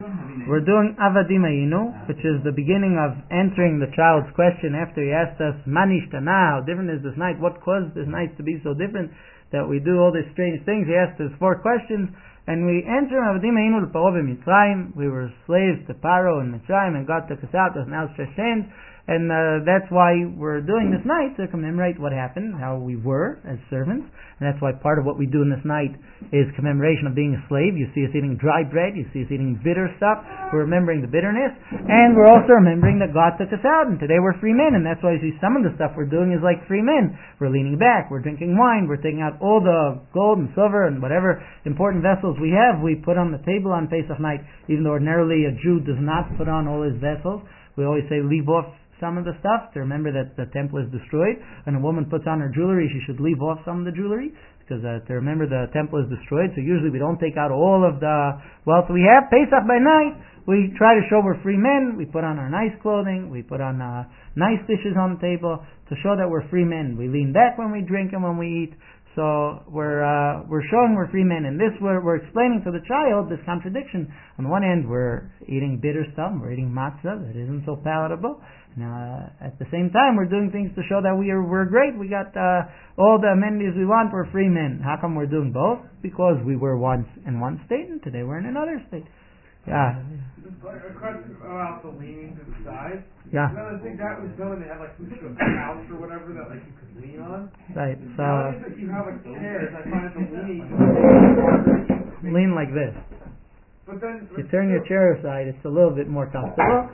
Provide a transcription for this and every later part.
We're doing Avadim Hayinu, which is the beginning of answering the child's question after he asked us, Manishtana, how different is this night? What caused this night to be so different that we do all these strange things? He asked us 4 questions, and we answer Avadim Hayinu l'Paro b'Mitzrayim. We were slaves to Paro in Mitzrayim, and God took us out with an outstretched hand. And that's why we're doing this night, to commemorate what happened, how we were as servants. And that's why part of what we do in this night is commemoration of being a slave. You see us eating dry bread, you see us eating bitter stuff. We're remembering the bitterness. And we're also remembering that God took us out, and today we're free men. And that's why you see some of the stuff we're doing is like free men. We're leaning back, we're drinking wine, we're taking out all the gold and silver and whatever important vessels we have, we put on the table on Pesach night. Even though ordinarily a Jew does not put on all his vessels, we always say leave off some of the stuff to remember that the temple is destroyed. When a woman puts on her jewelry, she should leave off some of the jewelry because to remember the temple is destroyed. So usually we don't take out all of the wealth we have. Pesach by night, we try to show we're free men. We put on our nice clothing, we put on nice dishes on the table to show that we're free men. We lean back when we drink and when we eat. So we're showing we're free men, and this we're explaining to the child this contradiction. On the one hand, we're eating bitter stuff, we're eating matzah that isn't so palatable. Now, at the same time, we're doing things to show that we're great. We got all the amenities we want. We're free men. How come we're doing both? Because we were once in one state, and today we're in another state. Yeah. Just a question about the leaning to the side. Yeah. I think that was done when they had like some sort of couch or whatever that like you could lean on. Right. So nowadays that you have like chairs, I find the leaning lean like this. But then you turn your chair aside, it's a little bit more comfortable.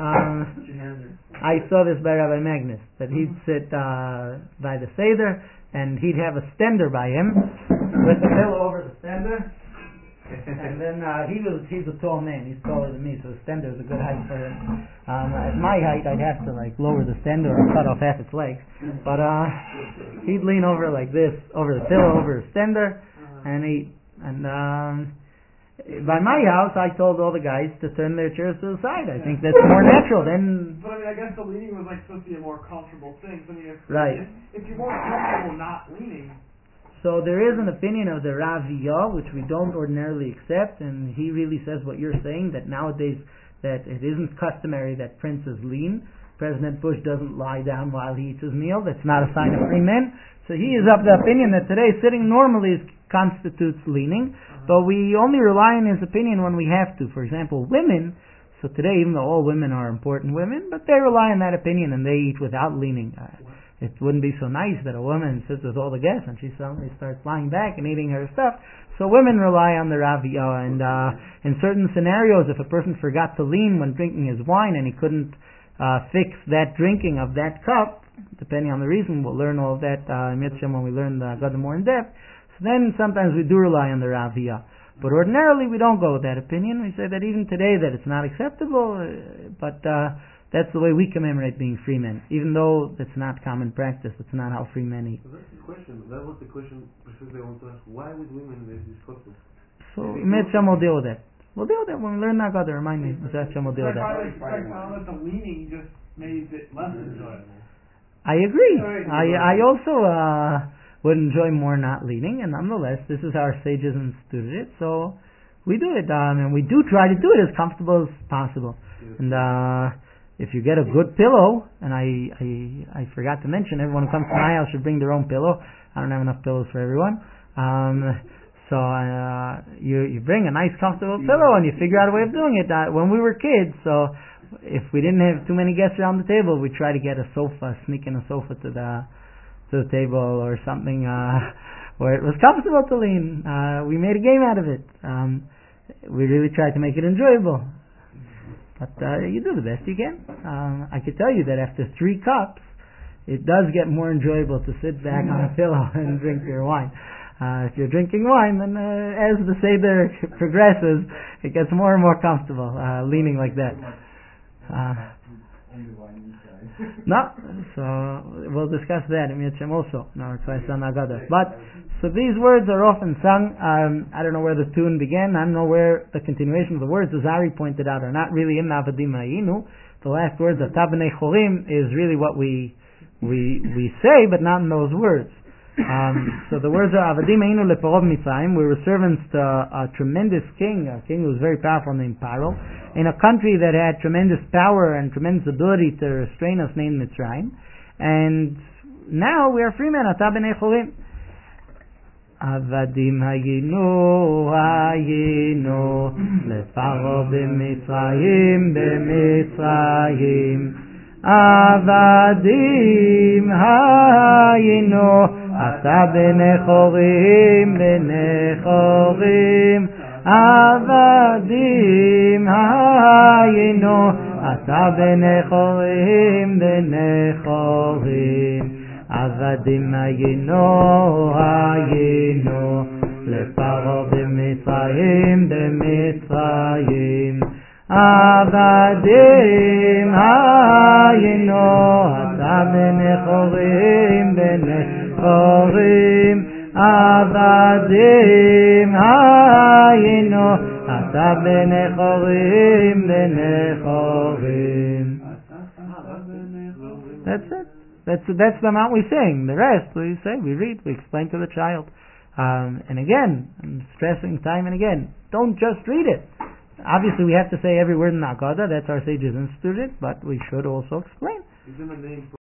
I saw this by Rabbi Magnus, that he'd sit by the Seder, and he'd have a stender by him with the pillow over the stender. And then he's a tall man, he's taller than me, so the stender is a good height for him. At my height, I'd have to like lower the stender or cut off half its legs. But he'd lean over like this, over the pillow, over the stender, and by my house, I told all the guys to turn their chairs to the side. I think that's more natural. But I mean, I guess the leaning was like supposed to be a more comfortable thing. So, I mean, if you're more comfortable not leaning. So there is an opinion of the Raviyah, which we don't ordinarily accept, and he really says what you're saying, that nowadays that it isn't customary that princes lean. President Bush doesn't lie down while he eats his meal. That's not a sign of free men. So he is of the opinion that today sitting normally constitutes leaning, but we only rely on his opinion when we have to. For example, women, so today even though all women are important women, but they rely on that opinion and they eat without leaning. It wouldn't be so nice that a woman sits with all the guests and she suddenly starts lying back and eating her stuff. So women rely on the Raviyah, and in certain scenarios, if a person forgot to lean when drinking his wine and he couldn't fix that drinking of that cup, depending on the reason, we'll learn all of that in Mitzvah when we learn the Gadol more in depth. So then sometimes we do rely on the Raviyah. But ordinarily we don't go with that opinion. We say that even today that it's not acceptable, but that's the way we commemorate being free men. Even though that's not common practice, it's not how free men eat. So that's the question. That was the question precisely I want to ask. Why would women make this custom? So Mitzvah will deal with that. We'll deal with that when we learn that. Remind me. Mitzvah will deal with that. I found that the leaning just made it less enjoyable. I agree. I also would enjoy more not leaning, and nonetheless, this is how our sages instituted it, so we do it, and we do try to do it as comfortable as possible. And if you get a good pillow, and I forgot to mention, everyone who comes to my house should bring their own pillow. I don't have enough pillows for everyone. So you bring a nice comfortable pillow, and you figure out a way of doing it. When we were kids, so if we didn't have too many guests around the table, we'd try to get a sofa, sneak in a sofa to the table or something where it was comfortable to lean. We made a game out of it. We really tried to make it enjoyable. But you do the best you can. I could tell you that after 3 cups, it does get more enjoyable to sit back on a pillow and drink your wine. If you're drinking wine, then as the Seder progresses, it gets more and more comfortable, leaning like that. No, so we'll discuss that in Mitzvah also in our class on Agadah. But so these words are often sung. I don't know where the tune began. I don't know where the continuation of the words, as Ari pointed out, are not really in Avadim Hayinu. The last words of Tabnei Chorim is really what we say, but not in those words. So the words are Avadim Einu Leparov Mitzrayim. We were servants to a tremendous king, a king who was very powerful named Paro, in a country that had tremendous power and tremendous ability to restrain us named Mitzrayim. And now we are free men. Ata b'nei cholim. Avadim hayinu Leparo b'Mitzrayim Avadim hayinu Ata b'nei cholim Avadim hayinu Ata b'nei cholim Avadim hayinu Leparo b'Mitzrayim Avadim hayinu Ata b'nei cholim Avadim hayinu Ata b'nei cholim That's it. That's the amount we sing. The rest we say, we read, we explain to the child. And again, I'm stressing time and again, don't just read it. Obviously we have to say every word in the Haggadah, that's our sages instituted, but we should also explain.